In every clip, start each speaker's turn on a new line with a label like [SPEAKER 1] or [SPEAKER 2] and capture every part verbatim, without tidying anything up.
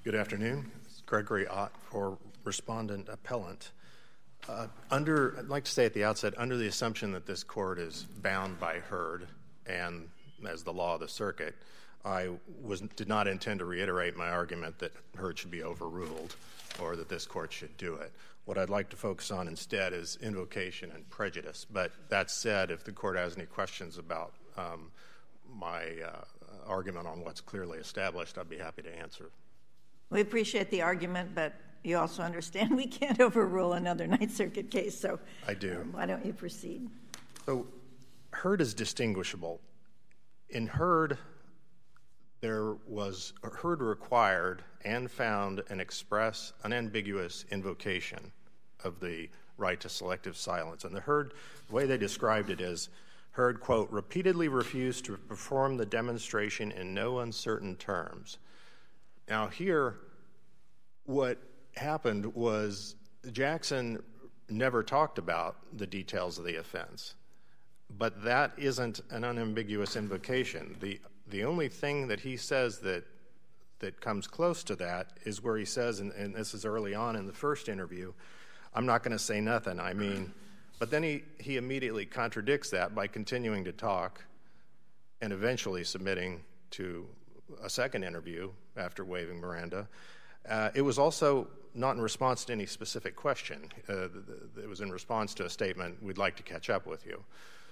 [SPEAKER 1] Good afternoon. It's Gregory Ott for Respondent Appellant. Uh, under, I'd like to say at the outset, under the assumption that this court is bound by Hurd and as the law of the circuit, I was, did not intend to reiterate my argument that Hurd should be overruled or that this court should do it. What I'd like to focus on instead is invocation and prejudice. But that said, if the court has any questions about um, my uh, argument on what's clearly established, I'd be happy to answer.
[SPEAKER 2] We appreciate the argument, but you also understand we can't overrule another Ninth Circuit case, so
[SPEAKER 1] I do.
[SPEAKER 2] Um, why don't you proceed?
[SPEAKER 1] So Hurd is distinguishable. In Hurd, there was Hurd required and found an express, unambiguous invocation of the right to selective silence. And the Hurd, the way they described it is, Hurd, quote, repeatedly refused to perform the demonstration in no uncertain terms. Now here, what happened was Jackson never talked about the details of the offense, but that isn't an unambiguous invocation. The the only thing that he says that that comes close to that is where he says, and, and this is early on in the first interview, I'm not going to say nothing, I mean, but then he, he immediately contradicts that by continuing to talk and eventually submitting to a second interview after waiving Miranda. Uh, it was also not in response to any specific question. Uh, it was in response to a statement, we'd like to catch up with you.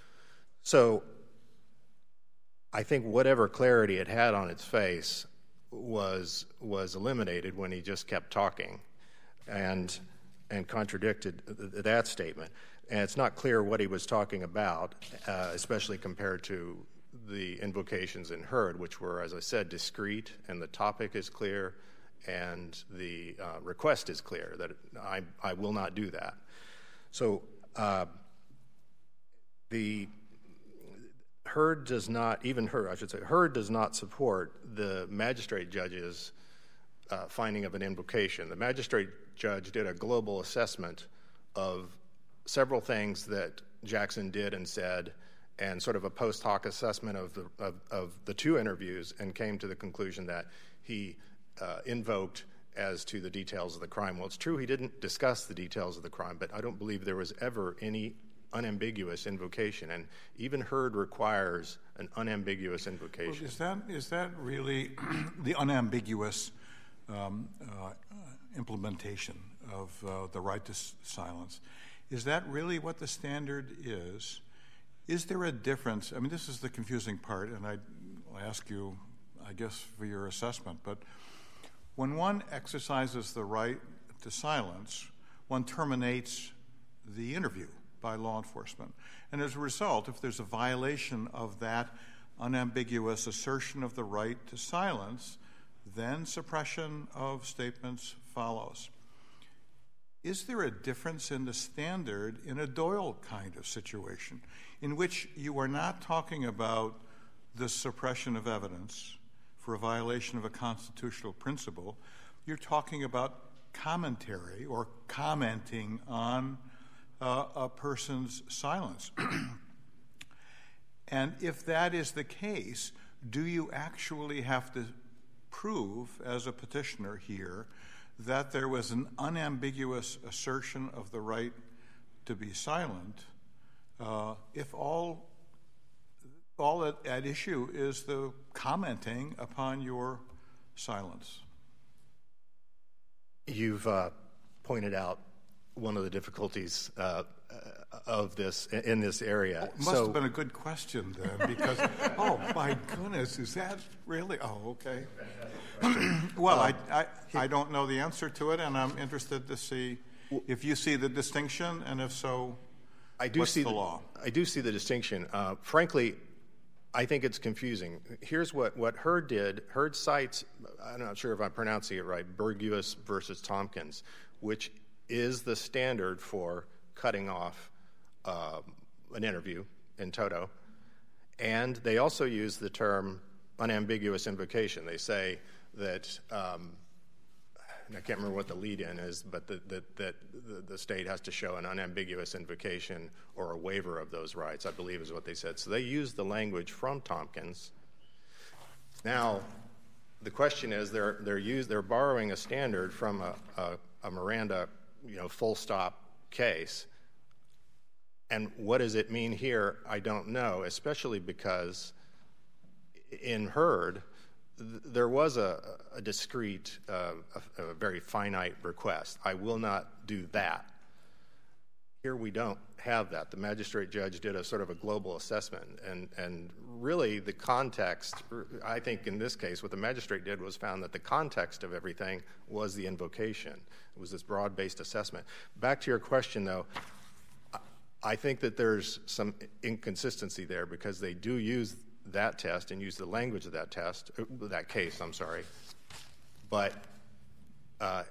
[SPEAKER 1] So I think whatever clarity it had on its face was was eliminated when he just kept talking and and contradicted th- that statement. And it's not clear what he was talking about, uh, especially compared to the invocations in Hurd, which were, as I said, discrete, and the topic is clear, and the uh, request is clear, that I, I will not do that. So uh, the Hurd does not, even Hurd, I should say, Hurd does not support the magistrate judge's uh, finding of an invocation. The magistrate judge did a global assessment of several things that Jackson did and said, and sort of a post hoc assessment of the of, of the two interviews, and came to the conclusion that he uh, invoked as to the details of the crime. Well, it's true he didn't discuss the details of the crime, but I don't believe there was ever any unambiguous invocation, and even Hurd requires an unambiguous invocation.
[SPEAKER 3] Well, is that is that really the unambiguous um, uh, implementation of uh, the right to s- silence? Is that really what the standard is? Is there a difference? I mean, this is the confusing part, and I'll ask you, I guess, for your assessment, but when one exercises the right to silence, one terminates the interview by law enforcement. And as a result, if there's a violation of that unambiguous assertion of the right to silence, then suppression of statements follows. Is there a difference in the standard in a Doyle kind of situation, in which you are not talking about the suppression of evidence for a violation of a constitutional principle? You're talking about commentary or commenting on uh, a person's silence. And if that is the case, do you actually have to prove, as a petitioner here, that there was an unambiguous assertion of the right to be silent, uh, if all all at, at issue is the commenting upon your silence?
[SPEAKER 1] You've uh, pointed out one of the difficulties uh, of this in this area.
[SPEAKER 3] Oh, must
[SPEAKER 1] so,
[SPEAKER 3] have been a good question then, because oh my goodness, is that really? Oh, okay. Well, uh, I, I I don't know the answer to it, and I'm interested to see if you see the distinction, and if so,
[SPEAKER 1] I do
[SPEAKER 3] what's
[SPEAKER 1] see
[SPEAKER 3] the,
[SPEAKER 1] the
[SPEAKER 3] law?
[SPEAKER 1] I do see the distinction. Uh, frankly, I think it's confusing. Here's what what Hurd did. Hurd cites, I'm not sure if I'm pronouncing it right, Burgess versus Tompkins, which is the standard for cutting off uh, an interview in toto. And they also use the term unambiguous invocation. They say that, um, and I can't remember what the lead-in is, but that the, the, the, the state has to show an unambiguous invocation or a waiver of those rights, I believe is what they said. So they used the language from Tompkins. Now, the question is they're they're use they're borrowing a standard from a, a, a Miranda, you know, full stop case. And what does it mean here? I don't know, especially because in Heard, th- there was a, a discrete, uh, a, a very finite request. I will not do that. Here we don't have that. The magistrate judge did a sort of a global assessment, and, and really the context, I think in this case, what the magistrate did was found that the context of everything was the invocation. It was this broad-based assessment. Back to your question, though, I think that there's some inconsistency there because they do use that test and use the language of that test, that case, I'm sorry, but uh,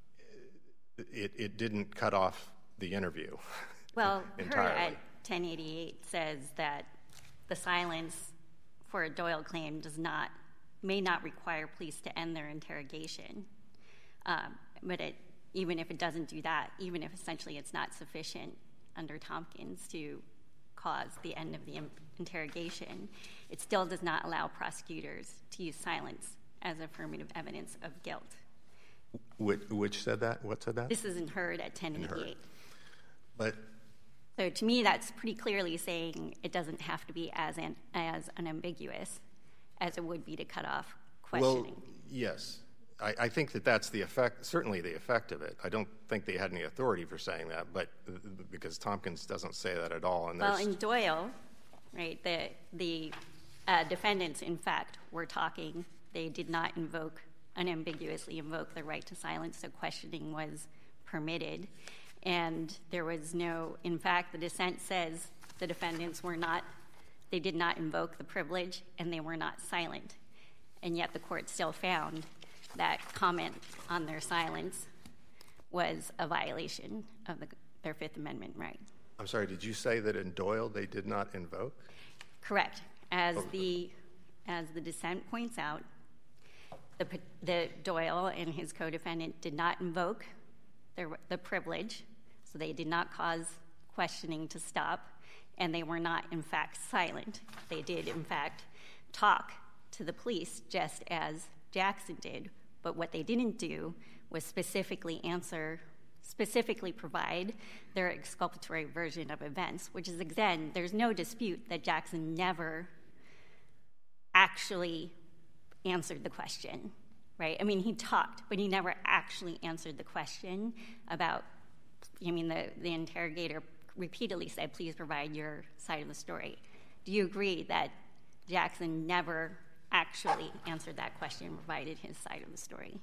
[SPEAKER 1] it, it didn't cut off the interview.
[SPEAKER 4] Well,
[SPEAKER 1] entirely.
[SPEAKER 4] Her at ten eighty-eight says that the silence for a Doyle claim does not, may not require police to end their interrogation. Um, but it, even if it doesn't do that, even if essentially it's not sufficient under Tompkins to cause the end of the im- interrogation, it still does not allow prosecutors to use silence as affirmative evidence of guilt.
[SPEAKER 1] Which, which said that? What said that?
[SPEAKER 4] This isn't Heard at ten eighty-eight.
[SPEAKER 1] But
[SPEAKER 4] so to me, that's pretty clearly saying it doesn't have to be as an, as unambiguous as it would be to cut off questioning.
[SPEAKER 1] Well, yes. I, I think that that's the effect, certainly the effect of it. I don't think they had any authority for saying that, but because Tompkins doesn't say that at all. And
[SPEAKER 4] well, in Doyle, right, the, the uh, defendants, in fact, were talking. They did not invoke, unambiguously invoke the right to silence, so questioning was permitted. And there was no, in fact, the dissent says the defendants were not, they did not invoke the privilege and they were not silent. And yet the court still found that comment on their silence was a violation of the, their Fifth Amendment right.
[SPEAKER 1] I'm sorry, did you say that in Doyle they did not invoke?
[SPEAKER 4] Correct. As
[SPEAKER 1] oh.
[SPEAKER 4] the as the dissent points out, the, the Doyle and his co-defendant did not invoke their, the privilege, so they did not cause questioning to stop, and they were not, in fact, silent. They did, in fact, talk to the police just as Jackson did, but what they didn't do was specifically answer, specifically provide their exculpatory version of events, which is, again, there's no dispute that Jackson never actually answered the question, right? I mean, he talked, but he never actually answered the question about, I mean, the, the interrogator repeatedly said, please provide your side of the story. Do you agree that Jackson never actually answered that question and provided his side of the story?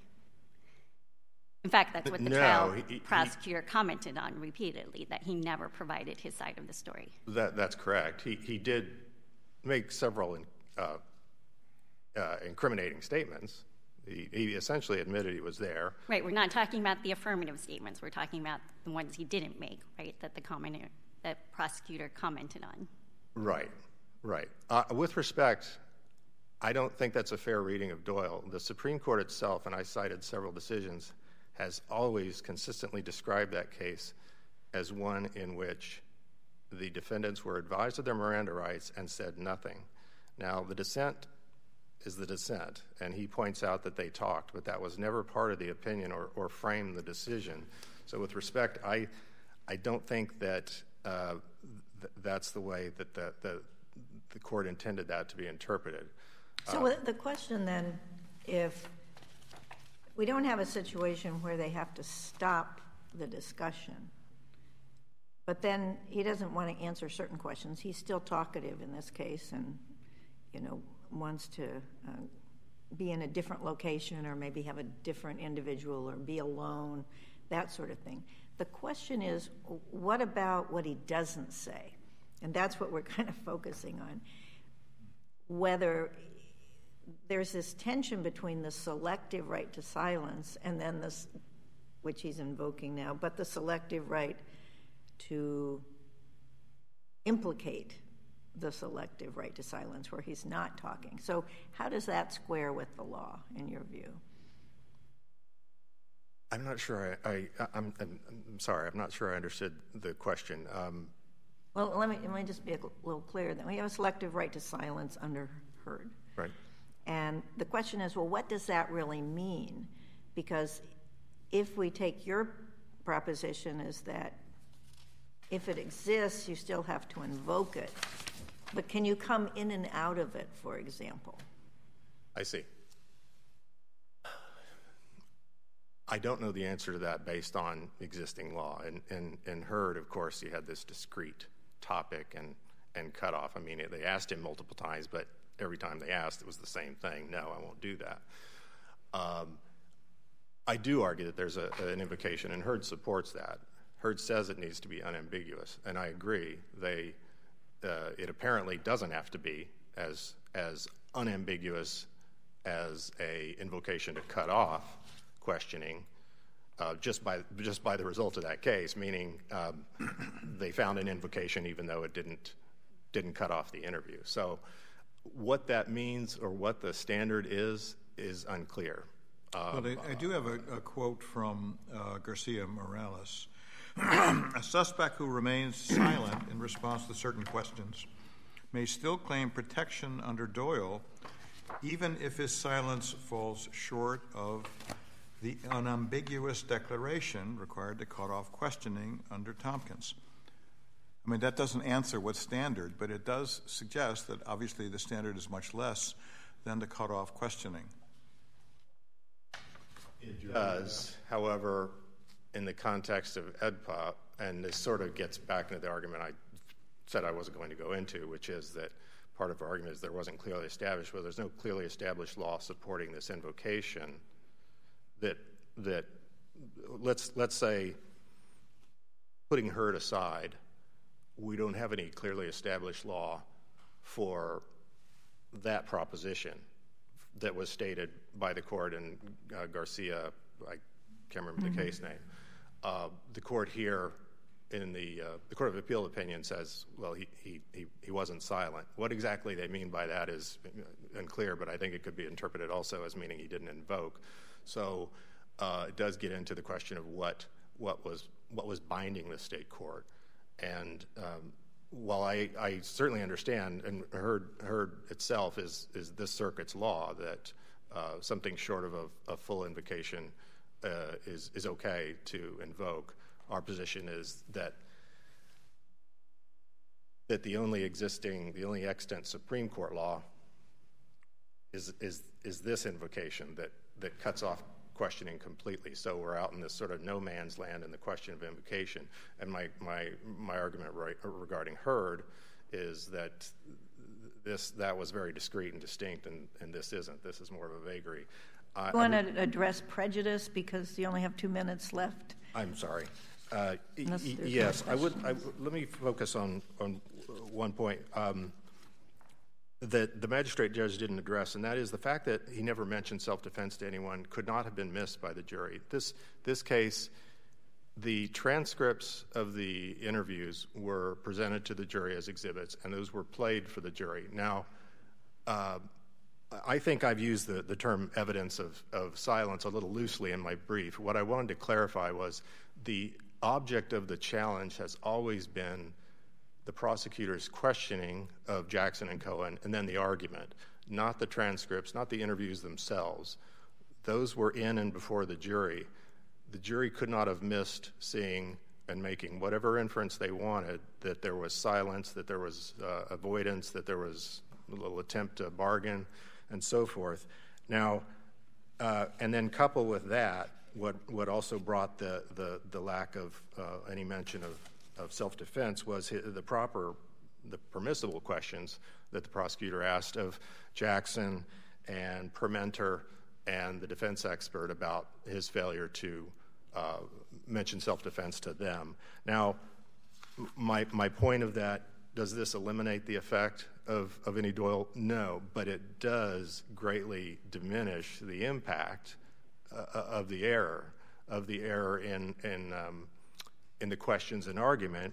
[SPEAKER 4] In fact, that's what the
[SPEAKER 1] no,
[SPEAKER 4] trial
[SPEAKER 1] he, he,
[SPEAKER 4] prosecutor commented on repeatedly, that he never provided his side of the story.
[SPEAKER 1] That, that's correct. He, he did make several uh, uh, incriminating statements. He, he essentially admitted he was there.
[SPEAKER 4] Right, we're not talking about the affirmative statements. We're talking about the ones he didn't make, right, that the commenter, that prosecutor commented on.
[SPEAKER 1] Right, right. Uh, with respect, I don't think that's a fair reading of Doyle. The Supreme Court itself, and I cited several decisions, has always consistently described that case as one in which the defendants were advised of their Miranda rights and said nothing. Now, the dissent is the dissent, and he points out that they talked, but that was never part of the opinion or, or framed the decision. So with respect, I I don't think that uh, th- that's the way that the, the, the court intended that to be interpreted.
[SPEAKER 2] So uh, the question then, if we don't have a situation where they have to stop the discussion, but then he doesn't want to answer certain questions. He's still talkative in this case and, you know, wants to uh, be in a different location or maybe have a different individual or be alone, that sort of thing. The question is, what about what he doesn't say? And that's what we're kind of focusing on. Whether there's this tension between the selective right to silence and then this, which he's invoking now, but the selective right to implicate the selective right to silence where he's not talking. So how does that square with the law, in your view?
[SPEAKER 1] I'm not sure I, I, I'm, I'm, I'm sorry, I'm not sure I understood the question. Um,
[SPEAKER 2] well, let me, let me just be a little clear. Then we have a selective right to silence under Heard.
[SPEAKER 1] Right.
[SPEAKER 2] And the question is, well, what does that really mean? Because if we take your proposition is that if it exists, you still have to invoke it. But can you come in and out of it, for example?
[SPEAKER 1] I see. I don't know the answer to that based on existing law. And in, in Hurd, of course, you had this discrete topic and, and cutoff. I mean, they asked him multiple times, but every time they asked, it was the same thing. No, I won't do that. Um, I do argue that there's a, an invocation, and Hurd supports that. Hurd says it needs to be unambiguous, and I agree. They, uh, it apparently doesn't have to be as as unambiguous as a invocation to cut off questioning, uh, just by just by the result of that case. Meaning, um, they found an invocation even though it didn't didn't cut off the interview. So, what that means or what the standard is is unclear.
[SPEAKER 3] Um, but I, I do have a, a quote from uh, Garcia Morales. A suspect who remains silent in response to certain questions may still claim protection under Doyle, even if his silence falls short of the unambiguous declaration required to cut off questioning under Tompkins. I mean, that doesn't answer what's standard, but it does suggest that obviously the standard is much less than to cut off questioning.
[SPEAKER 1] It does, however, in the context of E D P A, and this sort of gets back into the argument I said I wasn't going to go into, which is that part of our argument is there wasn't clearly established, well, there's no clearly established law supporting this invocation, that that let's let's say, putting Hurd aside, we don't have any clearly established law for that proposition that was stated by the court in uh, Garcia. I can't remember mm-hmm. the case name. Uh, the court here in the uh, the Court of Appeal opinion says, well, he, he, he, he wasn't silent. What exactly they mean by that is unclear, but I think it could be interpreted also as meaning he didn't invoke. So uh, it does get into the question of what what was what was binding the state court. And um, while I, I certainly understand, and Hurd, Hurd itself is is this circuit's law that uh, something short of a, a full invocation uh, is is okay to invoke. Our position is that that the only existing, the only extant Supreme Court law is is is this invocation that that cuts off questioning completely. So we're out in this sort of no man's land in the question of invocation. And my my my argument right, regarding Hurd is that this that was very discreet and distinct, and, and this isn't. This is more of a vagary. Uh,
[SPEAKER 2] you want I mean, to address prejudice because you only have two minutes left? I'm
[SPEAKER 1] sorry. Uh, y- yes, I would. I, let me focus on on one point um, that the magistrate judge didn't address, and that is the fact that he never mentioned self-defense to anyone could not have been missed by the jury. This this case, the transcripts of the interviews were presented to the jury as exhibits, and those were played for the jury. Now, uh, I think I've used the, the term evidence of, of silence a little loosely in my brief. What I wanted to clarify was the object of the challenge has always been the prosecutor's questioning of Jackson and Cohen, and then the argument, not the transcripts, not the interviews themselves. Those were in and before the jury. The jury could not have missed seeing and making whatever inference they wanted, that there was silence, that there was uh, avoidance, that there was a little attempt to bargain, and so forth. Now, uh, and then couple with that, what what also brought the the, the lack of uh, any mention of, of self-defense was the proper, the permissible questions that the prosecutor asked of Jackson and Permenter and the defense expert about his failure to uh, mention self-defense to them. Now, my my point of that, does this eliminate the effect of, of any Doyle? No, but it does greatly diminish the impact uh, of the error, of the error in in, um, in the questions and argument,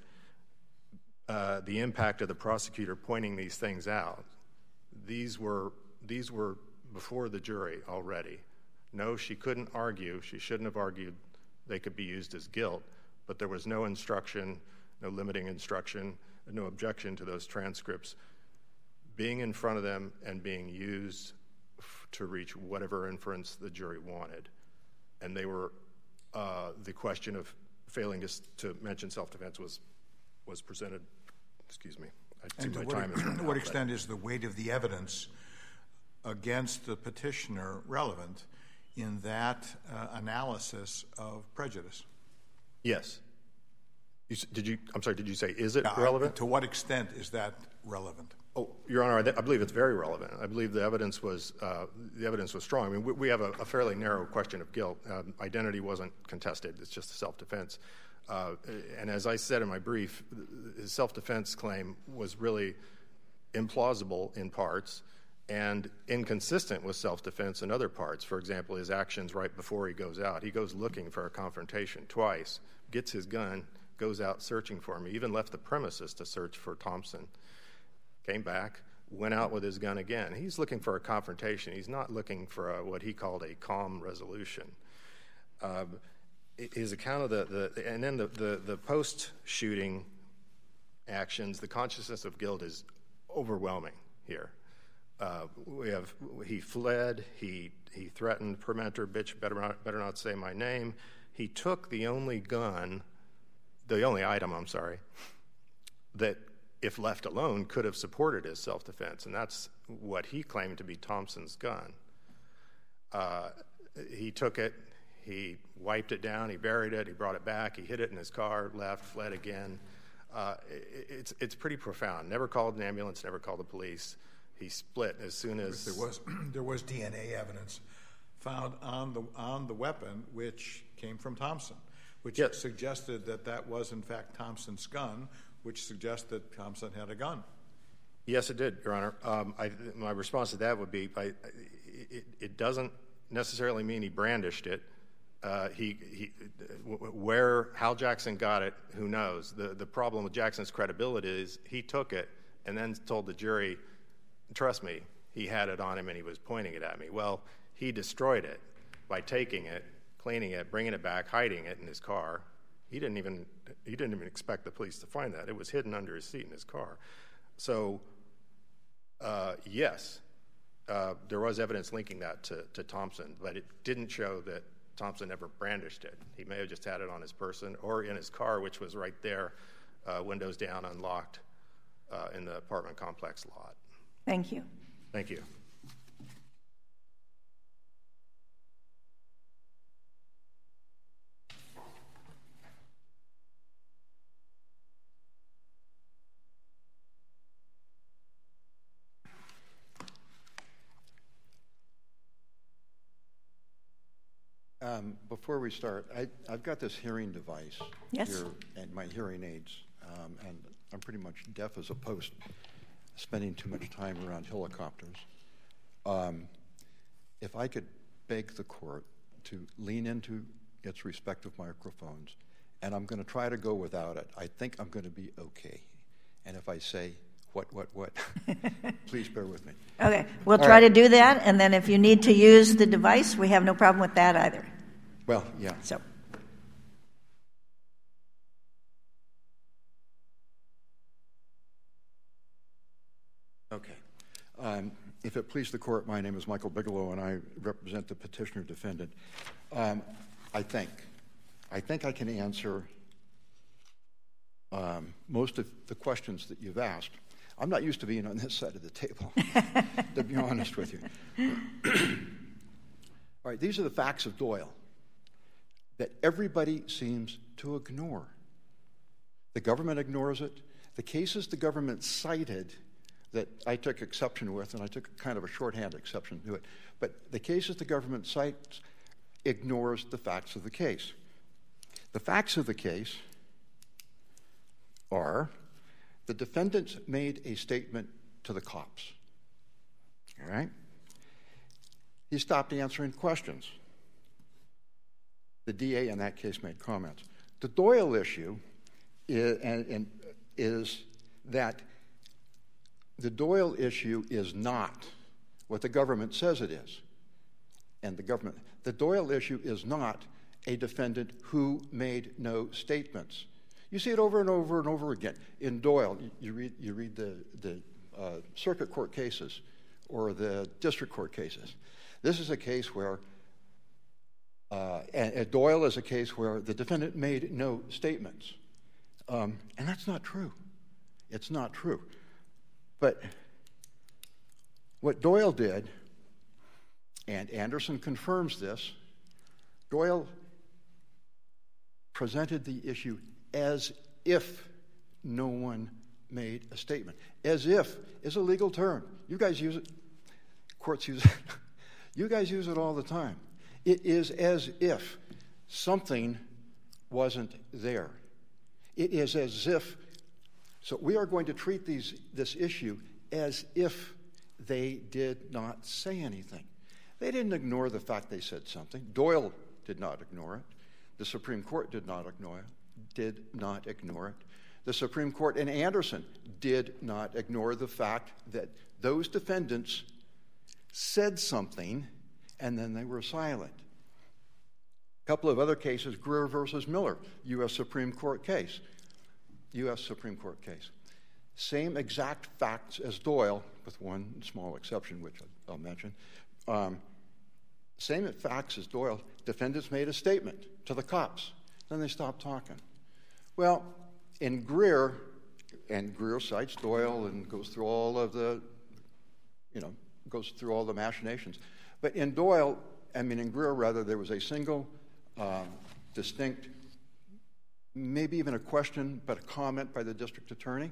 [SPEAKER 1] uh, the impact of the prosecutor pointing these things out. These were these were before the jury already. No, she couldn't argue. She shouldn't have argued they could be used as guilt, but there was no instruction, no limiting instruction, no objection to those transcripts being in front of them and being used to reach whatever inference the jury wanted. And they were, uh, the question of failing to, to mention self-defense was was presented, excuse me, I see
[SPEAKER 3] And to
[SPEAKER 1] my
[SPEAKER 3] what,
[SPEAKER 1] time is running
[SPEAKER 3] to
[SPEAKER 1] out,
[SPEAKER 3] what
[SPEAKER 1] but-
[SPEAKER 3] extent is the weight of the evidence against the petitioner relevant in that uh, analysis of prejudice?
[SPEAKER 1] Yes. You, s- did you, I'm sorry, did you say, is it
[SPEAKER 3] Now, I-
[SPEAKER 1] relevant?
[SPEAKER 3] To what extent is that relevant?
[SPEAKER 1] Oh, Your Honor, I, th- I believe it's very relevant. I believe the evidence was uh, the evidence was strong. I mean, we, we have a, a fairly narrow question of guilt. Um, identity wasn't contested; it's just self-defense. Uh, and as I said in my brief, his self-defense claim was really implausible in parts and inconsistent with self-defense in other parts. For example, his actions right before he goes out. He goes looking for a confrontation twice, gets his gun, goes out searching for him. He even left the premises to search for Thompson. Came back, went out with his gun again. He's looking for a confrontation. He's not looking for a, what he called a calm resolution. Uh, his account of the, the and then the, the, the post-shooting actions, the consciousness of guilt is overwhelming here. Uh, we have he fled. He he threatened, "Permenter, bitch, better not, better not say my name." He took the only gun, the only item. I'm sorry, that, if left alone, could have supported his self-defense, and that's what he claimed to be Thompson's gun. Uh, he took it, he wiped it down, he buried it, he brought it back, he hid it in his car, left, fled again. Uh, it, it's it's pretty profound. Never called an ambulance, never called the police. He split as soon as
[SPEAKER 3] There was there was D N A evidence found on the on the weapon, which came from Thompson, which
[SPEAKER 1] Yes.
[SPEAKER 3] suggested that that was in fact Thompson's gun, which suggests that Thompson had a gun.
[SPEAKER 1] Yes, it did, Your Honor. Um, I, my response to that would be, I, it, it doesn't necessarily mean he brandished it. Uh, he, he, where Hal Jackson got it, who knows? The the problem with Jackson's credibility is he took it and then told the jury, "Trust me, he had it on him and he was pointing it at me." Well, he destroyed it by taking it, cleaning it, bringing it back, hiding it in his car. He didn't even he didn't even expect the police to find that. It was hidden under his seat in his car. So, uh, yes, uh, there was evidence linking that to, to Thompson, but it didn't show that Thompson ever brandished it. He may have just had it on his person or in his car, which was right there, uh, windows down, unlocked, uh, in the apartment complex lot.
[SPEAKER 2] Thank you.
[SPEAKER 1] Thank you.
[SPEAKER 5] Um, before we start, I, I've got this hearing device
[SPEAKER 2] Yes.
[SPEAKER 5] here and my hearing aids, um, and I'm pretty much deaf as a post, spending too much time around helicopters. Um, if I could beg the court to lean into its respective microphones, and I'm going to try to go without it. I think I'm going to be okay. And if I say, what, what, what, please bear with me.
[SPEAKER 2] Okay, we'll
[SPEAKER 5] All
[SPEAKER 2] try
[SPEAKER 5] right.
[SPEAKER 2] to do that, and then if you need to use the device, we have no problem with that either.
[SPEAKER 5] Well, yeah.
[SPEAKER 2] So,
[SPEAKER 5] Okay. Um, if it please the court, my name is Michael Bigelow, and I represent the petitioner defendant. Um, I think, I think I can answer um, most of the questions that you've asked. I'm not used to being on this side of the table, to be honest with you. All right, these are the facts of Doyle that everybody seems to ignore. The government ignores it. The cases the government cited that I took exception with, and I took kind of a shorthand exception to it, but the cases the government cites ignores the facts of the case. The facts of the case are the defendants made a statement to the cops, all right? He stopped answering questions. The D A in that case made comments. The Doyle issue is, and, and is that the Doyle issue is not what the government says it is. And the government, the Doyle issue is not a defendant who made no statements. You see it over and over and over again. In Doyle, you, you read, you read the, the uh, circuit court cases or the district court cases. This is a case where, uh, and, and Doyle is a case where the defendant made no statements. Um, and that's not true. It's not true. But what Doyle did, and Anderson confirms this, Doyle presented the issue as if no one made a statement. As if is a legal term. You guys use it. Courts use it. You guys use it all the time. It is as if something wasn't there. It is as if, so we are going to treat these, this issue as if they did not say anything. They didn't ignore the fact they said something. Doyle did not ignore it. The Supreme Court did not ignore it. Did not ignore it. The Supreme Court in Anderson did not ignore the fact that those defendants said something and then they were silent. A couple of other cases, Greer versus Miller, U S Supreme Court case. U S Supreme Court case. Same exact facts as Doyle, with one small exception, which I'll mention. Um, same facts as Doyle. Defendants made a statement to the cops. Then they stopped talking. Well, in Greer, and Greer cites Doyle and goes through all of the, you know, goes through all the machinations. But in Doyle, I mean in Greer rather, there was a single uh, distinct, maybe even a question, but a comment by the district attorney.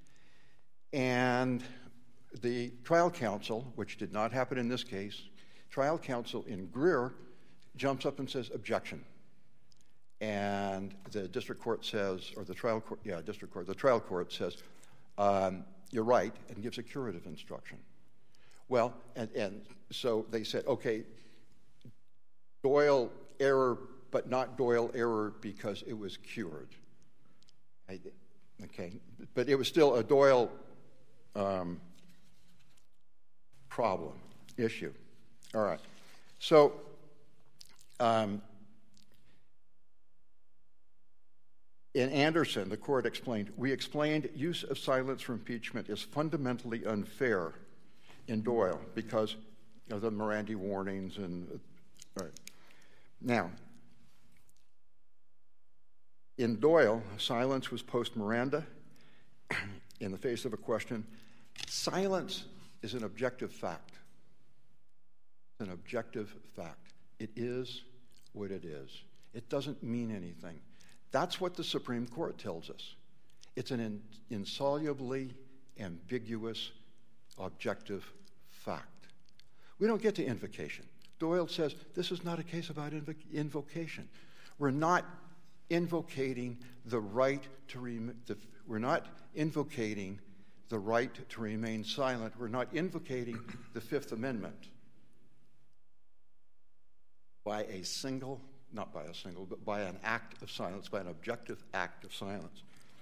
[SPEAKER 5] And the trial counsel, which did not happen in this case, trial counsel in Greer jumps up and says, objection. And the district court says, or the trial court, yeah, district court, the trial court says, um, you're right, and gives a curative instruction. Well, and, and so they said, okay, Doyle error, but not Doyle error because it was cured. I, okay, but it was still a Doyle um, problem, issue. All right, so um, in Anderson, the court explained, we explained use of silence for impeachment is fundamentally unfair in Doyle because of the Miranda warnings and, all right. Now, in Doyle, silence was post-Miranda in the face of a question. Silence is an objective fact. It's an objective fact. It is what it is. It doesn't mean anything. That's what the Supreme Court tells us. It's an in, insolubly ambiguous, objective fact. We don't get to invocation. Doyle says this is not a case about invo- invocation. We're not invocating the right to rem- the, we're not invocating the right to remain silent. We're not invocating the Fifth Amendment by a single, not by a single, but by an act of silence, by an objective act of silence.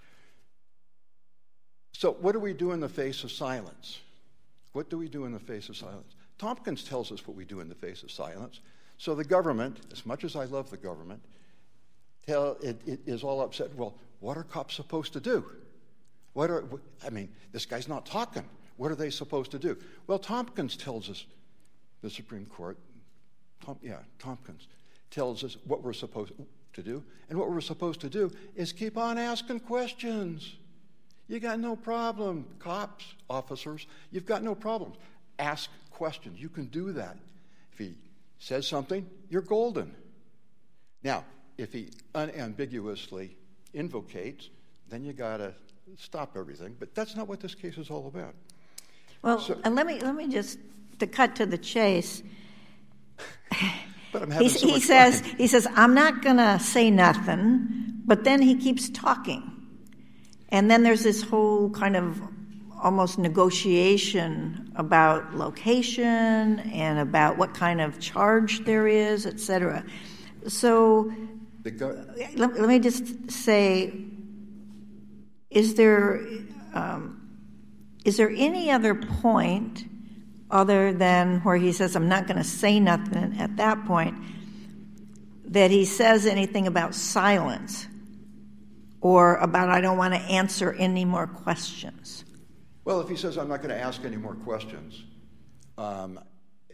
[SPEAKER 5] So what do we do in the face of silence? What do we do in the face of silence? Tompkins tells us what we do in the face of silence. So the government, as much as I love the government, tell, it, it is all upset. Well, what are cops supposed to do? What are, I mean, this guy's not talking. What are they supposed to do? Well, Tompkins tells us, the Supreme Court, Tom, yeah, Tompkins tells us what we're supposed to do. And what we're supposed to do is keep on asking questions. You got no problem, cops, officers, you've got no problem. Ask questions. You can do that. If he says something, you're golden. Now, if he unambiguously invocates, then you got to stop everything. But that's not what this case is all about.
[SPEAKER 2] Well,
[SPEAKER 5] so,
[SPEAKER 2] and let me let me just to cut to the chase.
[SPEAKER 5] But I'm having
[SPEAKER 2] he,
[SPEAKER 5] so
[SPEAKER 2] he
[SPEAKER 5] much
[SPEAKER 2] says
[SPEAKER 5] fun.
[SPEAKER 2] he says I'm not going to say nothing, but then he keeps talking, and then there's this whole kind of almost negotiation about location and about what kind of charge there is, et cetera. So
[SPEAKER 5] Go-
[SPEAKER 2] let, let me just say, is there um, is there any other point other than where he says, I'm not going to say nothing at that point, that he says anything about silence or about I don't want to answer any more questions?
[SPEAKER 5] Well, if he says I'm not going to ask any more questions, um,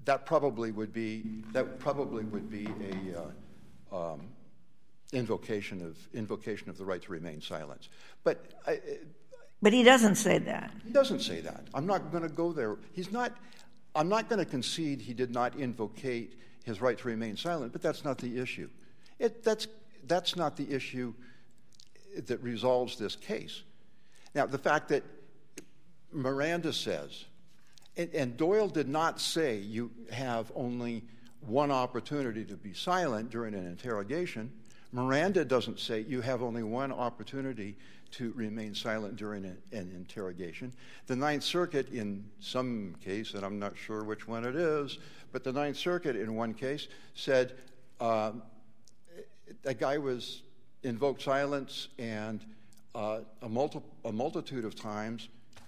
[SPEAKER 5] that probably would be that probably would be a uh, um, invocation of invocation of the right to remain silent. But I,
[SPEAKER 2] But he doesn't say that.
[SPEAKER 5] he doesn't say that. I'm not going to go there. He's not. I'm not going to concede he did not invocate his right to remain silent. But that's not the issue. It, that's that's not the issue that resolves this case. Now, the fact that Miranda says, and, and Doyle did not say you have only one opportunity to be silent during an interrogation. Miranda doesn't say you have only one opportunity to remain silent during a, an interrogation. The Ninth Circuit, in some case, and I'm not sure which one it is, but the Ninth Circuit in one case said uh, a guy was invoked silence and uh, a, multi- a multitude of times,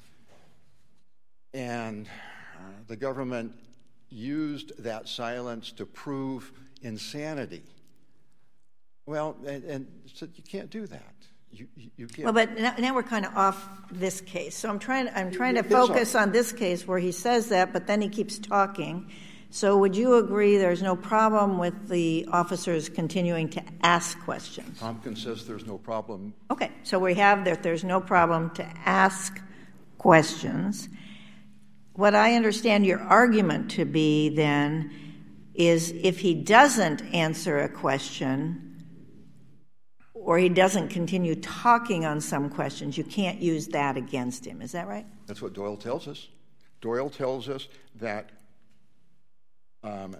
[SPEAKER 5] and uh, the government used that silence to prove insanity. Well, and, and so you can't do that. You, you, you can't.
[SPEAKER 2] Well, but now, now we're kind of off this case. So I'm trying. I'm trying to
[SPEAKER 5] It is
[SPEAKER 2] focus
[SPEAKER 5] off.
[SPEAKER 2] on this case where he says that, but then he keeps talking. So would you agree there's no problem with the officers continuing to ask questions?
[SPEAKER 5] Tompkins says there's no problem.
[SPEAKER 2] Okay, so we have that there's no problem to ask questions. What I understand your argument to be then is if he doesn't answer a question or he doesn't continue talking on some questions, you can't use that against him. Is that right?
[SPEAKER 5] That's what Doyle tells us. Doyle tells us that um,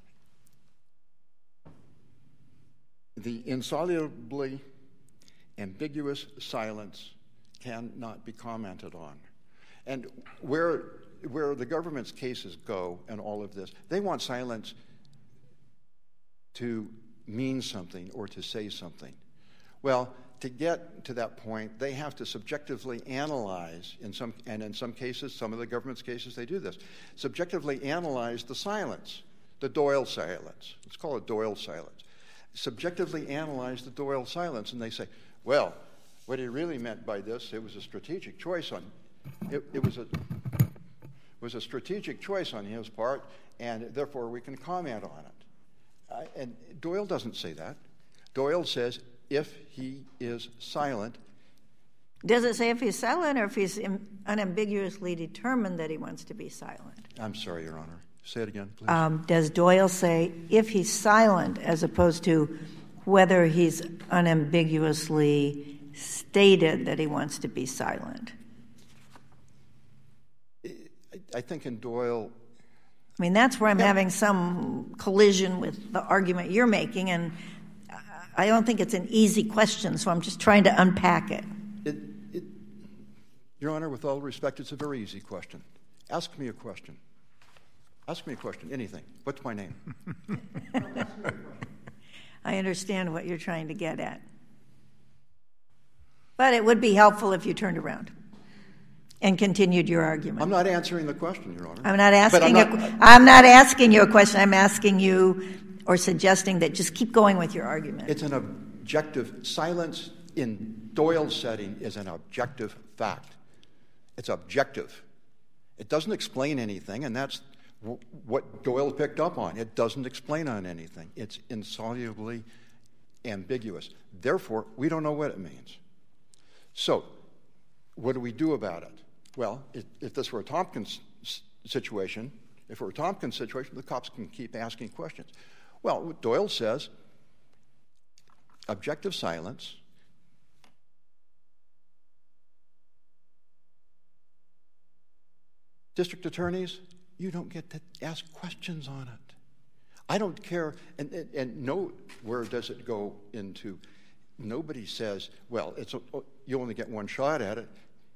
[SPEAKER 5] the insolubly ambiguous silence cannot be commented on. And where where the government's cases go and all of this, they want silence to mean something or to say something. Well, to get to that point, they have to subjectively analyze, in some, and in some cases, some of the government's cases, they do this, subjectively analyze the silence, the Doyle silence. Let's call it Doyle silence. Subjectively analyze the Doyle silence, and they say, well, what he really meant by this, it was a strategic choice on, it, it was a was a strategic choice on his part, and therefore we can comment on it. Uh, and Doyle doesn't say that. Doyle says if he is silent.
[SPEAKER 2] Does it say if he's silent or if he's im- unambiguously determined that he wants to be silent?
[SPEAKER 5] I'm sorry, Your Honor. Say it again, please.
[SPEAKER 2] Um, does Doyle say if he's silent as opposed to whether he's unambiguously stated that he wants to be silent?
[SPEAKER 5] I think in Doyle...
[SPEAKER 2] I mean, that's where I'm
[SPEAKER 5] Yeah.
[SPEAKER 2] having some collision with the argument you're making, and I don't think it's an easy question, so I'm just trying to unpack it.
[SPEAKER 5] It, it, Your Honor, with all respect, it's a very easy question. Ask me a question. Ask me a question, anything. What's my name?
[SPEAKER 2] I understand what you're trying to get at. But it would be helpful if you turned around and continued your argument.
[SPEAKER 5] I'm not answering the question, Your Honor.
[SPEAKER 2] I'm not
[SPEAKER 5] But I'm
[SPEAKER 2] asking
[SPEAKER 5] not-
[SPEAKER 2] you, I'm not asking you a question. I'm asking you or suggesting that just keep going with your argument.
[SPEAKER 5] It's an objective. Silence in Doyle's setting is an objective fact. It's objective. It doesn't explain anything, and that's w- what Doyle picked up on. It doesn't explain on anything. It's insolubly ambiguous. Therefore, we don't know what it means. So, what do we do about it? Well, if, if this were a Tompkins s- situation, if it were a Tompkins situation, the cops can keep asking questions. Well, what Doyle says, objective silence, district attorneys, you don't get to ask questions on it. I don't care, and, and, and nowhere does it go into, nobody says, well, it's a, you only get one shot at it.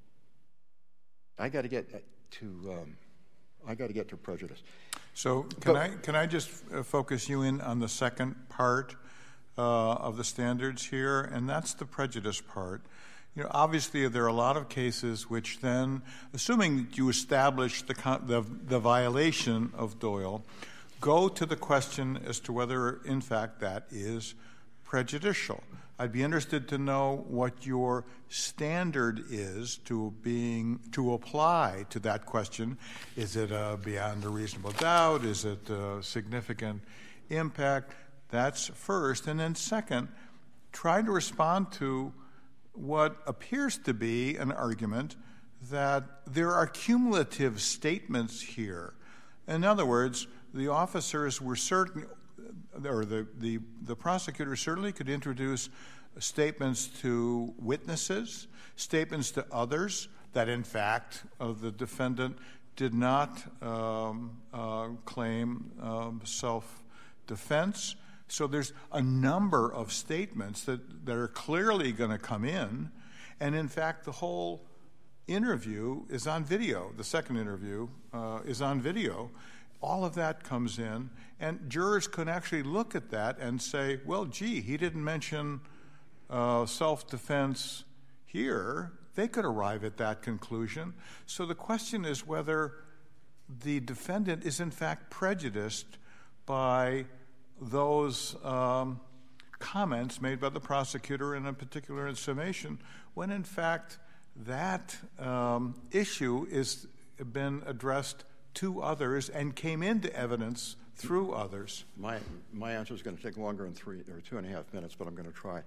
[SPEAKER 5] I got to get to, um, I got to get to prejudice.
[SPEAKER 3] So can
[SPEAKER 5] But-
[SPEAKER 3] I can I just uh, focus you in on the second part uh, of the standards here, and that's the prejudice part. You know, obviously there are a lot of cases which then, assuming that you establish the con- the, the violation of Doyle, go to the question as to whether, in fact, that is prejudicial. I'd be interested to know what your standard is to being to apply to that question. Is it uh, beyond a reasonable doubt? Is it a significant impact? That's first. And then second, try to respond to what appears to be an argument that there are cumulative statements here. In other words, the officers were certain, or the, the, the prosecutor certainly could introduce statements to witnesses, statements to others that, in fact, uh, the defendant did not um, uh, claim um, self-defense. So there's a number of statements that, that are clearly going to come in, and in fact, the whole interview is on video. The second interview uh, is on video. All of that comes in, and jurors can actually look at that and say, well, gee, he didn't mention uh, self-defense here. They could arrive at that conclusion. So the question is whether the defendant is in fact prejudiced by those um, comments made by the prosecutor in a particular summation, when in fact that um, issue has been addressed to others and came into evidence through others.
[SPEAKER 5] My my answer is going to take longer than three or two and a half minutes, but I'm going to try.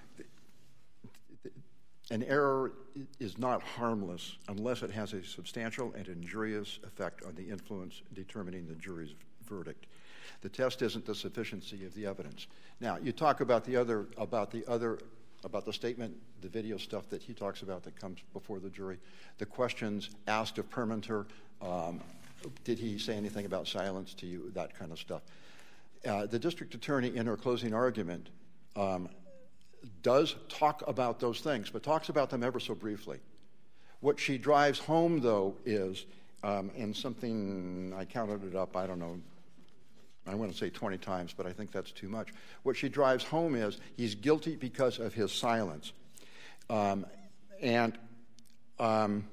[SPEAKER 5] An error is not harmless unless it has a substantial and injurious effect on the influence determining the jury's verdict. The test isn't the sufficiency of the evidence. Now, you talk about the other about the other about the statement, the video stuff that he talks about that comes before the jury, the questions asked of Permenter. Um, Did he say anything about silence to you, that kind of stuff? Uh, the district attorney, in her closing argument, um, does talk about those things, but talks about them ever so briefly. What she drives home, though, is, um, and something, I counted it up, I don't know, I want to say twenty times, but I think that's too much. What she drives home is, he's guilty because of his silence. Um, and... Um,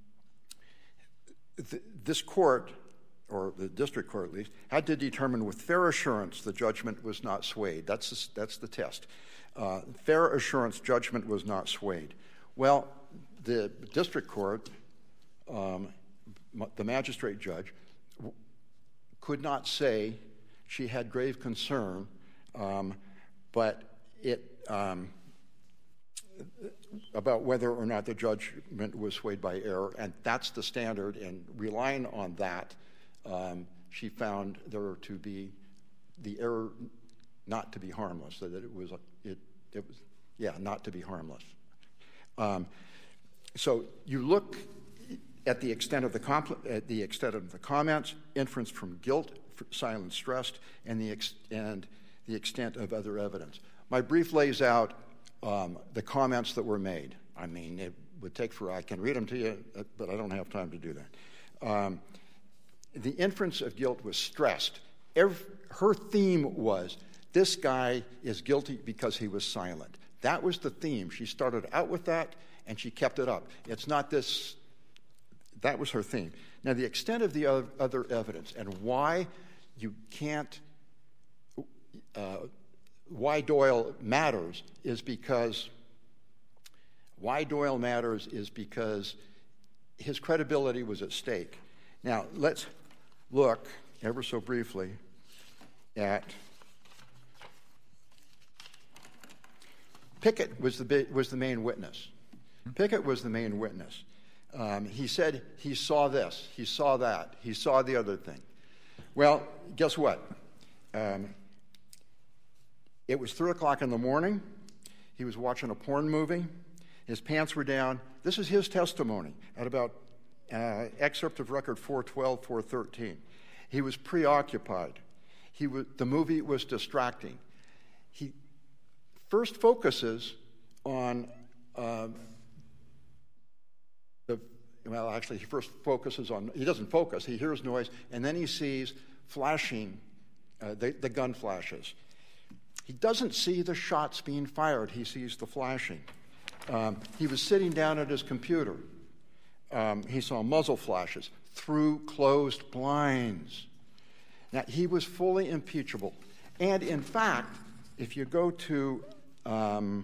[SPEAKER 5] This court, or the district court at least, had to determine with fair assurance the judgment was not swayed. That's the, that's the test. Uh, fair assurance judgment was not swayed. Well, the district court, um, the magistrate judge, w- could not say she had grave concern, um, but it... Um, about whether or not the judgment was swayed by error, and that's the standard, and relying on that, um, she found there to be the error not to be harmless, so that it was, it, it was yeah, not to be harmless. Um, so you look at the extent of the compl- at the extent of the comments, inference from guilt, silence stressed, and the ex- and the extent of other evidence. My brief lays out Um, the comments that were made. I mean, it would take for, I can read them to you, but I don't have time to do that. Um, the inference of guilt was stressed. Every, her theme was, this guy is guilty because he was silent. That was the theme. She started out with that, and she kept it up. It's not this, that was her theme. Now, the extent of the other evidence and why you can't, uh, why Doyle matters is because why Doyle matters is because his credibility was at stake. Now, let's look ever so briefly at Pickett was the was the main witness. Pickett was the main witness. Um, he said he saw this, he saw that, he saw the other thing. Well, guess what? Um, It was three o'clock in the morning. He was watching a porn movie. His pants were down. This is his testimony at about uh, excerpt of record four twelve, four thirteen. He was preoccupied. He was, the movie was distracting. He first focuses on uh, the, well, actually, he first focuses on, he doesn't focus, he hears noise, and then he sees flashing, uh, the, the gun flashes. He doesn't see the shots being fired. He sees the flashing. Um, he was sitting down at his computer. Um, he saw muzzle flashes through closed blinds. Now, he was fully impeachable. And in fact, if you go to um,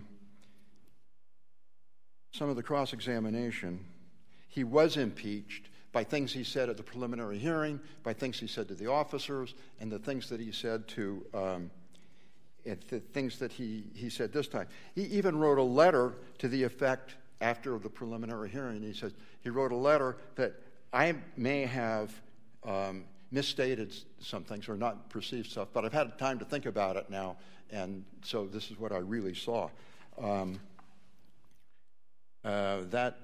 [SPEAKER 5] some of the cross-examination, he was impeached by things he said at the preliminary hearing, by things he said to the officers, and the things that he said to um, the things that he, he said this time. He even wrote a letter to the effect after the preliminary hearing. He says he wrote a letter that I may have um, misstated some things or not perceived stuff, but I've had time to think about it now, and so this is what I really saw. Um, uh, that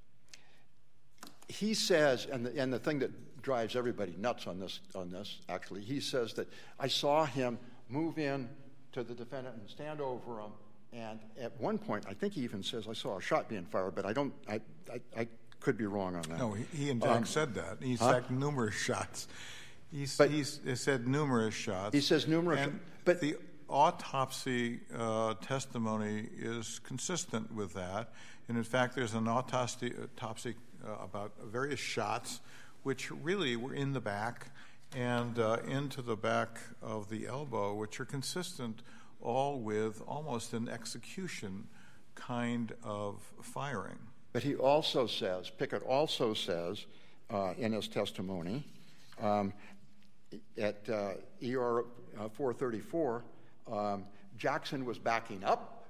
[SPEAKER 5] he says, and the, and the thing that drives everybody nuts on this, on this actually, he says that I saw him move in to the defendant and stand over him, and at one point, I think he even says I saw a shot being fired, but I don't, I, I, I could be wrong on that.
[SPEAKER 3] No, he, he and Jack um, said that. He
[SPEAKER 5] huh?
[SPEAKER 3] said numerous shots. He's,
[SPEAKER 5] but,
[SPEAKER 3] he's he said numerous shots.
[SPEAKER 5] He says numerous
[SPEAKER 3] and
[SPEAKER 5] shots. But
[SPEAKER 3] the autopsy uh, testimony is consistent with that. And in fact, there's an autopsy, autopsy uh, about various shots, which really were in the back and uh, into the back of the elbow, which are consistent all with almost an execution kind of firing.
[SPEAKER 5] But he also says, Pickett also says uh, in his testimony um, at uh, E R uh, four thirty-four, um, Jackson was backing up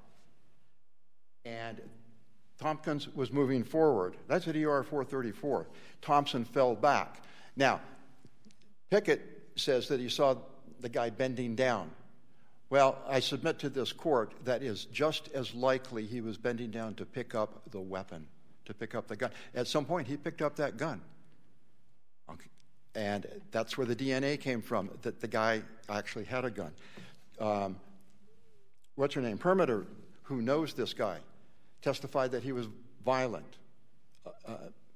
[SPEAKER 5] and Tompkins was moving forward. That's at E R four thirty-four. Thompson fell back. Now, Pickett says that he saw the guy bending down. Well, I submit to this court that is just as likely he was bending down to pick up the weapon, to pick up the gun. At some point, he picked up that gun. Okay. And that's where the D N A came from, that the guy actually had a gun. Um, what's her name? Permeter, who knows this guy, testified that he was violent. Uh,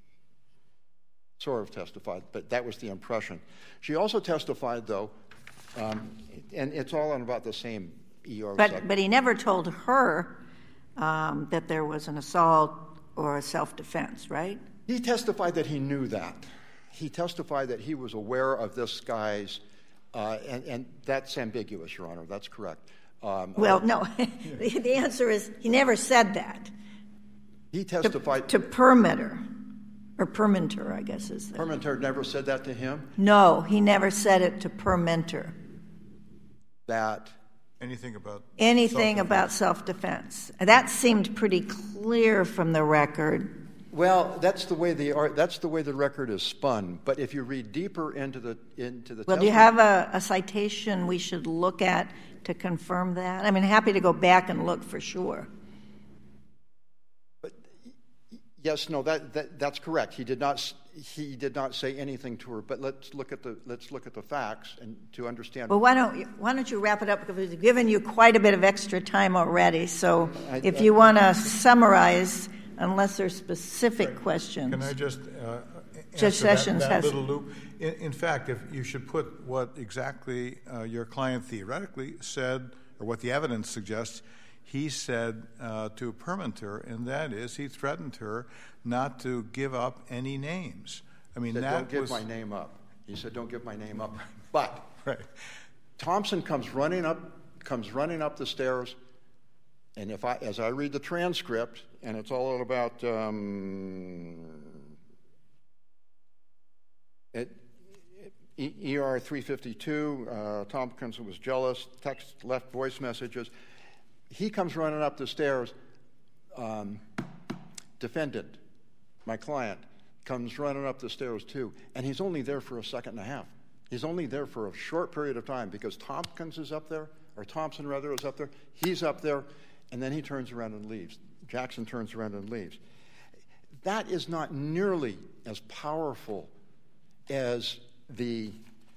[SPEAKER 5] sort of testified, but that was the impression. She also testified, though, um, and it's all on about the same E R.
[SPEAKER 2] But,
[SPEAKER 5] segment.
[SPEAKER 2] but he never told her um, that there was an assault or a self-defense, right?
[SPEAKER 5] He testified that he knew that. He testified that he was aware of this guy's, uh, and, and that's ambiguous, Your Honor. That's correct. Um,
[SPEAKER 2] well,
[SPEAKER 5] uh,
[SPEAKER 2] no. the, the answer is he never said that.
[SPEAKER 5] He testified
[SPEAKER 2] to, to Permeter, or Permenter, I guess is the.
[SPEAKER 5] Permenter never said that to him?
[SPEAKER 2] No, he never said it to Permenter.
[SPEAKER 5] That
[SPEAKER 3] anything about
[SPEAKER 2] anything
[SPEAKER 3] self-defense.
[SPEAKER 2] about self-defense. That seemed pretty clear from the record.
[SPEAKER 5] Well, that's the way the that's the way the record is spun. But if you read deeper into the into the
[SPEAKER 2] well, do you have a, a citation we should look at to confirm that? I mean, happy to go back and look for sure.
[SPEAKER 5] But yes, no, that, that that's correct. He did not he did not say anything to her. But let's look at the let's look at the facts and to understand.
[SPEAKER 2] Well, why don't you, why don't you wrap it up, because we've given you quite a bit of extra time already. So
[SPEAKER 5] I,
[SPEAKER 2] if
[SPEAKER 5] I,
[SPEAKER 2] you want to summarize, unless there's specific right. questions.
[SPEAKER 3] Can I just uh,
[SPEAKER 2] Judge Sessions
[SPEAKER 3] that, that
[SPEAKER 2] has
[SPEAKER 3] little loop? In, in fact, if you should put what exactly uh, your client theoretically said, or what the evidence suggests, he said uh, to Permenter, and that is he threatened her not to give up any names. I mean,
[SPEAKER 5] he said,
[SPEAKER 3] that
[SPEAKER 5] don't give
[SPEAKER 3] was
[SPEAKER 5] my name up. He said, "Don't give my name up." But
[SPEAKER 3] right.
[SPEAKER 5] Thompson comes running up, comes running up the stairs, and if I, as I read the transcript, and it's all about um, it, E R three fifty-two. Uh, Tompkins was jealous. Text left voice messages. He comes running up the stairs. Um, defendant, my client, comes running up the stairs too, and he's only there for a second and a half. He's only there for a short period of time because Tompkins is up there, or Thompson rather is up there. He's up there, and then he turns around and leaves. Jackson turns around and leaves. That is not nearly as powerful as the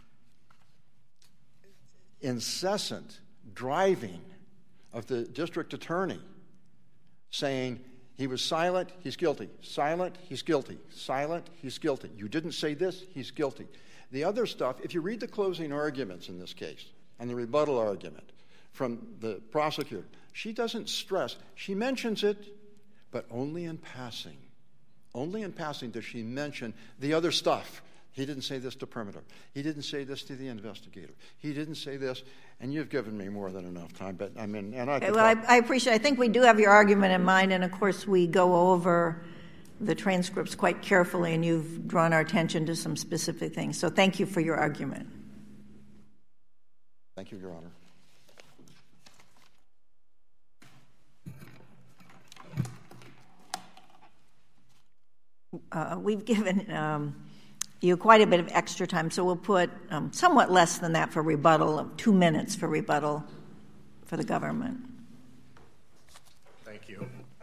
[SPEAKER 5] incessant driving of the district attorney saying he was silent, he's guilty, silent, he's guilty, silent, he's guilty. You didn't say this, he's guilty. The other stuff, if you read the closing arguments in this case and the rebuttal argument from the prosecutor, she doesn't stress. She mentions it, but only in passing. Only in passing does she mention the other stuff. He didn't say this to Permeter. He didn't say this to the investigator. He didn't say this. And you've given me more than enough time, but I mean, and I
[SPEAKER 2] Okay,
[SPEAKER 5] could
[SPEAKER 2] well, I,
[SPEAKER 5] talk-
[SPEAKER 2] I appreciate, I think we do have your argument in mind, and of course we go over the transcripts quite carefully, and you've drawn our attention to some specific things. So thank you for your argument.
[SPEAKER 5] Thank you, Your Honor.
[SPEAKER 2] Uh, we've given um, you quite a bit of extra time, so we'll put um, somewhat less than that for rebuttal, two minutes for rebuttal for the government.
[SPEAKER 1] Thank you. Uh,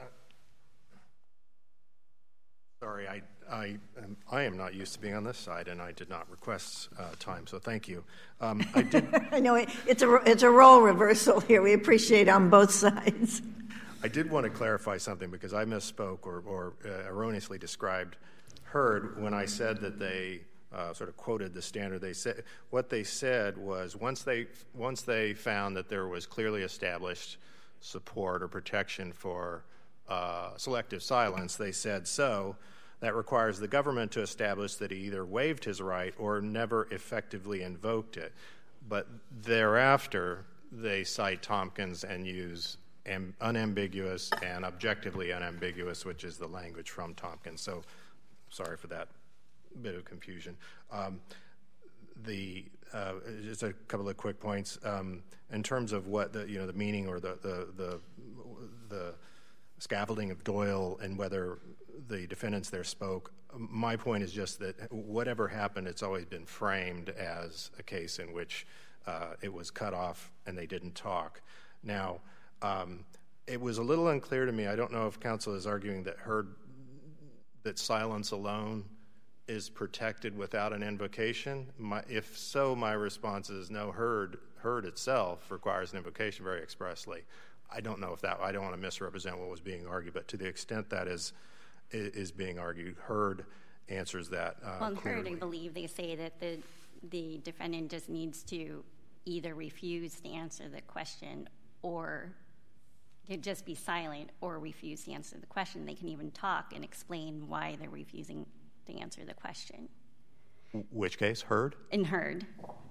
[SPEAKER 1] sorry, I, I, am, I am not used to being on this side, and I did not request uh, time, so thank you. Um, I did.
[SPEAKER 2] I know it, it's a it's a role reversal here. We appreciate on both sides.
[SPEAKER 1] I did want to clarify something because I misspoke or, or uh, erroneously described Hurd when I said that they uh, sort of quoted the standard. They said what they said was once they once they found that there was clearly established support or protection for uh, selective silence, they said so. That requires the government to establish that he either waived his right or never effectively invoked it. But thereafter, they cite Tompkins and use am- unambiguous and objectively unambiguous, which is the language from Tompkins. So sorry for that bit of confusion. Um, the uh, just a couple of quick points um, in terms of what the you know the meaning or the the the, the scaffolding of Doyle and whether the defendants there spoke. My point is just that whatever happened, it's always been framed as a case in which uh, it was cut off and they didn't talk. Now, um, it was a little unclear to me. I don't know if counsel is arguing that Hurd, that silence alone is protected without an invocation. My, if so, my response is no. Hurd, Hurd itself requires an invocation very expressly. I don't know if that. I don't want to misrepresent what was being argued, but to the extent that is is being argued, Hurd answers that uh,
[SPEAKER 4] well, in
[SPEAKER 1] clearly.
[SPEAKER 4] Hurd, I believe they say that the the defendant just needs to either refuse to answer the question or to just be silent or refuse to answer the question. They can even talk and explain why they're refusing to answer the question.
[SPEAKER 1] Which case, Hurd?
[SPEAKER 4] In Hurd.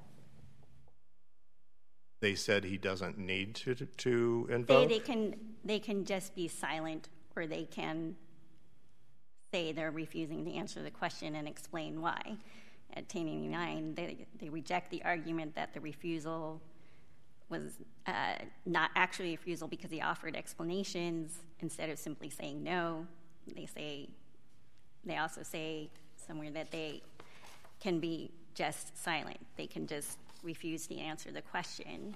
[SPEAKER 1] They said he doesn't need to to
[SPEAKER 4] They,
[SPEAKER 1] invoke?
[SPEAKER 4] they can they can just be silent, or they can say they're refusing to answer the question and explain why. At ten eighty-nine, they, they reject the argument that the refusal was uh, not actually a refusal because he offered explanations instead of simply saying no. They say, they also say somewhere that they can be just silent. They can just refuse to answer the question.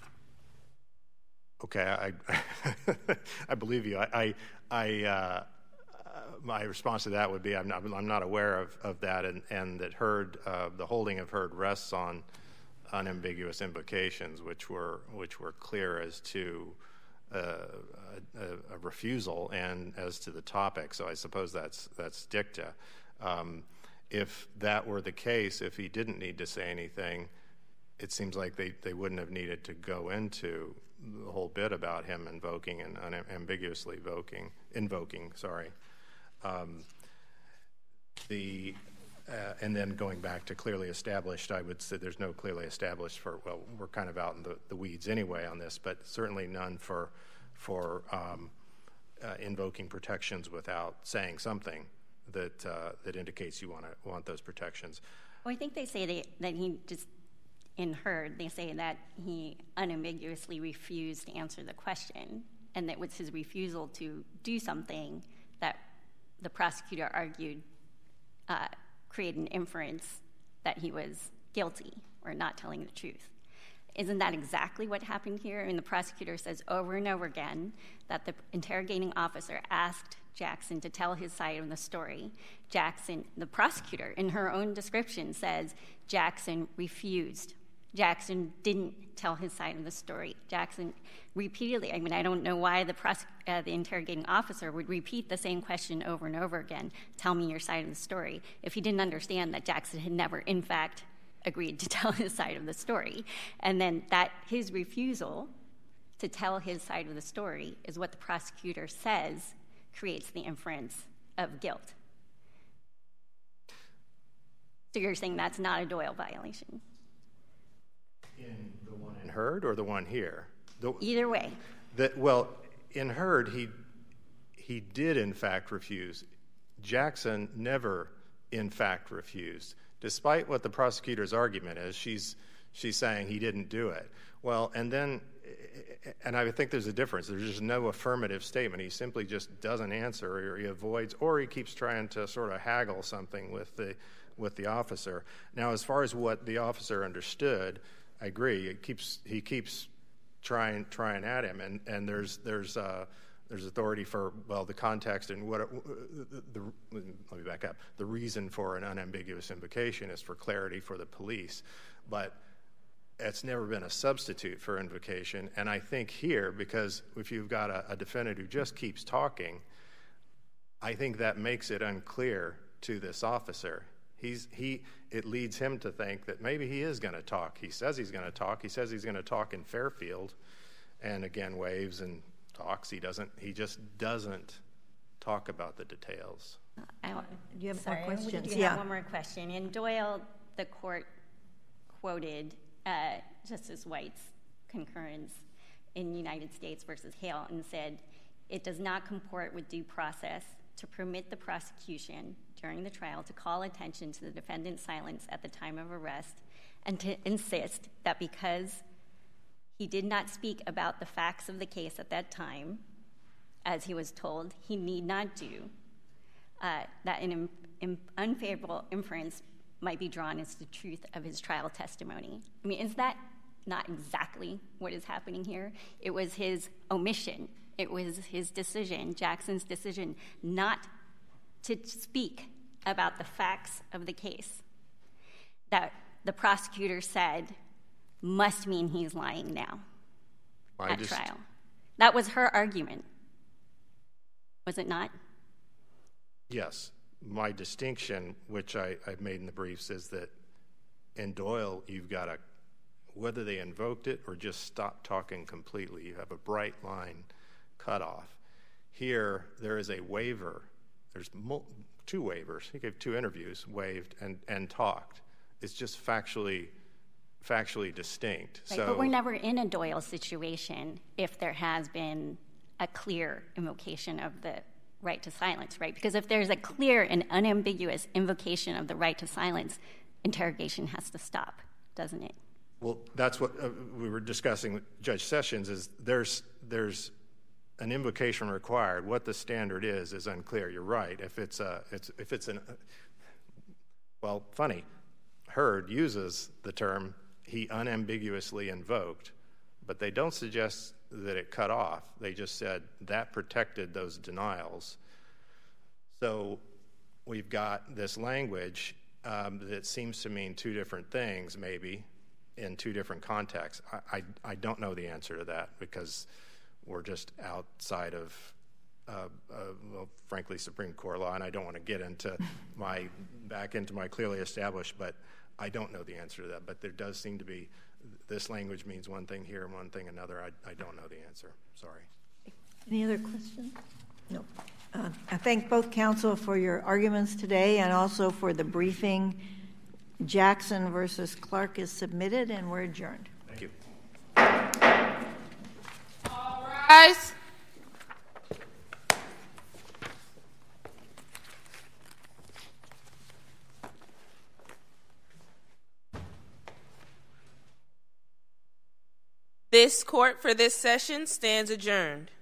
[SPEAKER 1] Okay, I I believe you. I I, I uh, my response to that would be I'm not I'm not aware of, of that, and and that Hurd uh, the holding of Hurd rests on unambiguous invocations, which were which were clear as to uh, a, a refusal and as to the topic. So I suppose that's that's dicta. Um, if that were the case, if he didn't need to say anything, it seems like they, they wouldn't have needed to go into the whole bit about him invoking and unambiguously invoking, invoking, sorry. Um, the uh, and then going back to clearly established, I would say there's no clearly established for, well, we're kind of out in the, the weeds anyway on this, but certainly none for for um, uh, invoking protections without saying something that uh, that indicates you want to want those protections.
[SPEAKER 4] Well, I think they say they, that he just, in Hurd, they say that he unambiguously refused to answer the question, and that was his refusal to do something that the prosecutor argued uh, created an inference that he was guilty or not telling the truth. Isn't that exactly what happened here? And the prosecutor says over and over again that the interrogating officer asked Jackson to tell his side of the story. Jackson, the prosecutor, in her own description, says Jackson refused. Jackson didn't tell his side of the story. Jackson repeatedly, I mean, I don't know why the prosec- uh, the interrogating officer would repeat the same question over and over again, tell me your side of the story, if he didn't understand that Jackson had never, in fact, agreed to tell his side of the story. And then that his refusal to tell his side of the story is what the prosecutor says creates the inference of guilt. So you're saying that's not a Doyle violation?
[SPEAKER 1] In the one in Heard or the one here? The,
[SPEAKER 4] Either way.
[SPEAKER 1] That, well, in Heard, he, he did, in fact, refuse. Jackson never, in fact, refused. Despite what the prosecutor's argument is, she's, she's saying he didn't do it. Well, and then, and I think there's a difference. There's just no affirmative statement. He simply just doesn't answer, or he avoids, or he keeps trying to sort of haggle something with the with the officer. Now, as far as what the officer understood, I agree. It keeps he keeps trying trying at him, and and there's there's uh, there's authority for, well, the context and what the, the let me back up. The reason for an unambiguous invocation is for clarity for the police, but it's never been a substitute for invocation. And I think here, because if you've got a, a defendant who just keeps talking, I think that makes it unclear to this officer. He's he it leads him to think that maybe he is going to talk. He says he's going to talk. He says he's going to talk in Fairfield, and again waves and talks. He doesn't. He just doesn't talk about the details.
[SPEAKER 4] I,
[SPEAKER 2] Do you have
[SPEAKER 4] sorry,
[SPEAKER 2] more questions?
[SPEAKER 4] We do
[SPEAKER 2] Yeah.
[SPEAKER 4] have one more question. In Doyle, the court quoted uh, Justice White's concurrence in United States versus Hale and said, "It does not comport with due process to permit the prosecution during the trial to call attention to the defendant's silence at the time of arrest and to insist that because he did not speak about the facts of the case at that time, as he was told he need not do, uh, that an im- im- unfavorable inference might be drawn as the truth of his trial testimony." I mean, is that not exactly what is happening here? It was his omission. It was his decision, Jackson's decision, not to speak about the facts of the case that the prosecutor said must mean he's lying now
[SPEAKER 1] I
[SPEAKER 4] at
[SPEAKER 1] just,
[SPEAKER 4] trial. That was her argument, was it not?
[SPEAKER 1] Yes. My distinction, which I, I've made in the briefs, is that in Doyle, you've got a, whether they invoked it or just stopped talking completely, you have a bright line cutoff. Here, there is a waiver. There's mul- two waivers. He gave two interviews, waived, and, and talked. It's just factually factually distinct.
[SPEAKER 4] Right,
[SPEAKER 1] so,
[SPEAKER 4] but we're never in a Doyle situation if there has been a clear invocation of the right to silence, right? Because if there's a clear and unambiguous invocation of the right to silence, interrogation has to stop, doesn't it?
[SPEAKER 1] Well, that's what uh, we were discussing with Judge Sessions, is there's there's an invocation required. What the standard is is unclear. You're right. If it's a, it's if it's an, uh, well, funny, Heard uses the term he unambiguously invoked, but they don't suggest that it cut off. They just said that protected those denials. So we've got this language um, that seems to mean two different things, maybe, in two different contexts. I, I, I don't know the answer to that because we're just outside of, uh, uh, well, frankly, Supreme Court law, and I don't want to get into my back into my clearly established, but I don't know the answer to that. But there does seem to be, this language means one thing here and one thing another. I, I don't know the answer. Sorry.
[SPEAKER 2] Any other questions? No. Uh, I thank both counsel for your arguments today and also for the briefing. Jackson versus Clark is submitted, and we're adjourned.
[SPEAKER 1] Thank you.
[SPEAKER 6] All rise. This court for this session stands adjourned.